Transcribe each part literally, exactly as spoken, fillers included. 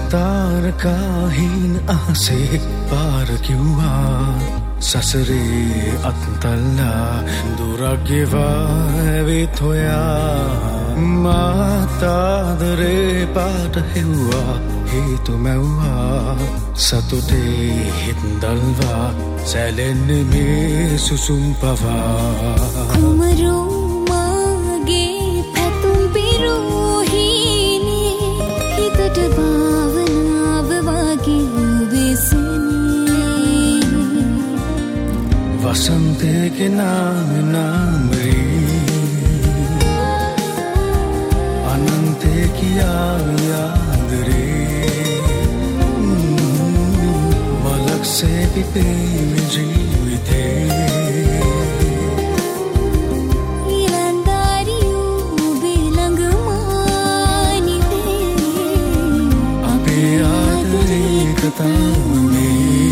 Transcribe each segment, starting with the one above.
තාරකාහින් අහසේ පාර කිව්වා සසරේ අත්තල්ලා දුරක් ගෙවා ඇවිත් හොයා මාතාදරේ පාට හෙව්වා හේතු මැව්වා සතුටේ හිත්දල්වා සැලෙන්නේ මේ සුසුම් පවා කුමරෝ මාගේ පැතුම් පිරෝහිනේ හිතට භාවනාව වගේ වෙසෙනේ වසන්තේ නාම නාමරේ අනන්තේ කියා යාදරේ මලක්සේ පිපේ ජීවිතේ ඊලන්දාරියෝ බෙලඟමානිතේ අපේ ආදරේ කතාවනේ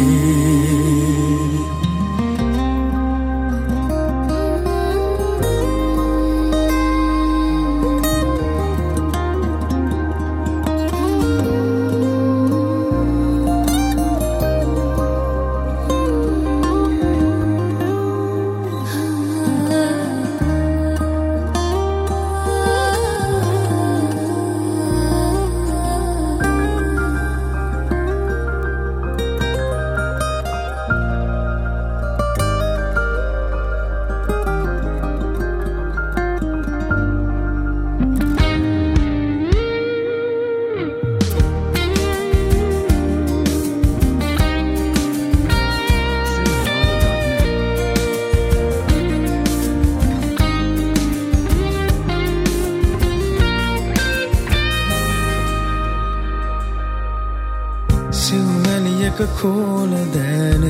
සිව්මැලියක කෝල දෑන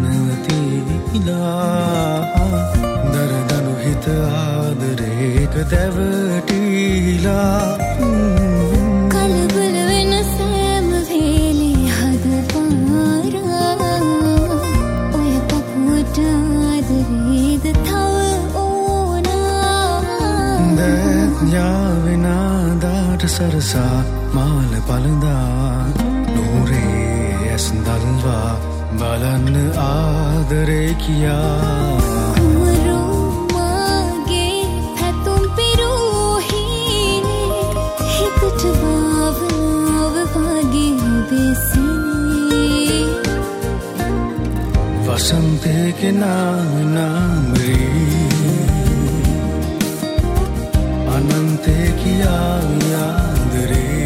නැවතිලා දරදනු හිත ආදරේක දැවටීලා කලබල වෙන සෑම වේලේ හද පාරා ඔය පපුවට ආදරේද තව ඕනා දැත් යාවෙනාදාට සරසා මාල පළඳා නූරේ ඇස්දල්වා බලන්න ආදරේ කියා කුමරෝ මාගේ පැතුම් පිරෝහිනේ හිතට භාවනාව වගේ වෙසෙනේ වසන්තේ නාම නාමරේ අනන්තේ කියා යාදරේ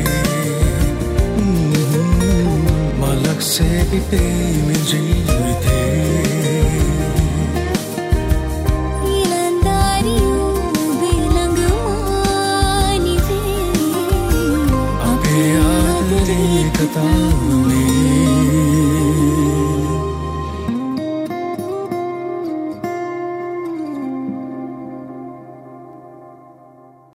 මලක්සේ පිපේ ජීවිතේ ඊලන්දාරියෝ බෙලඟමානිතේ අපේ ආදරේ කතාවනේ